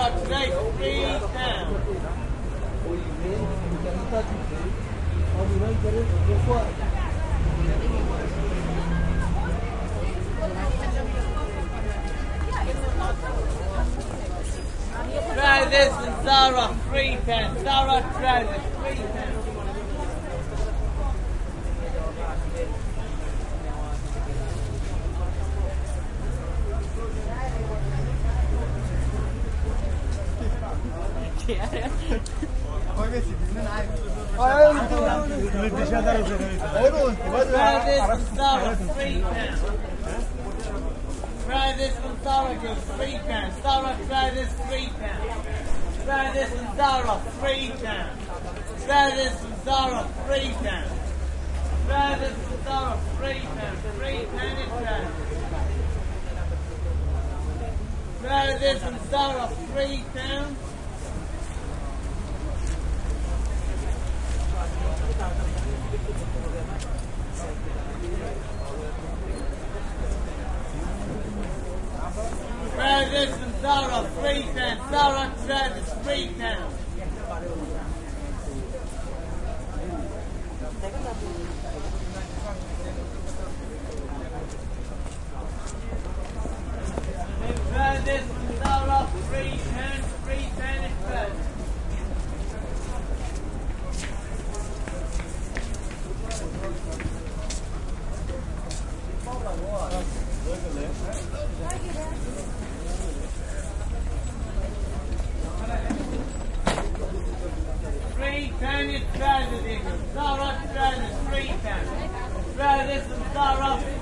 Zara today, 3 pounds. Trousers and Zara, 3 pounds. Zara trousers, 3 pounds. Trousers and Zara, 3 pounds. Trousers and Zara, 3 pounds. Zara trousers, 3 pounds. Trousers and Zara, 3 pounds. Trousers and Zara, 3 pounds. Trousers and Zara, 3 pounds. 3 pounds in trousers. Trousers and Zara, 3 pounds. Trousers and Zara, 3 pounds. Zara trousers, 3 pounds. Trousers and Zara, 3 pounds. 3 pounds in trousers. Trousers, Zara trousers, 3 pounds. Trousers and Zara,